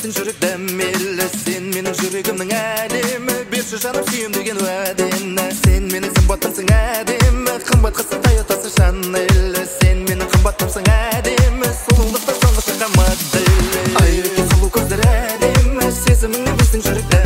біздің жүрек дәмелі. Сен менің жүрегімнің әдемі, берші жаным сүйем деген уәдені. Сен менің сымбаттымсың әдемі, қымбат қызсың Тойотасы Шанелі. Сен менің қымбаттымсың әдемі, сұлулықта соңғы шыққан моделі. Ай өте сұлу көздер әдемі, сезіміңнен біздің жүрек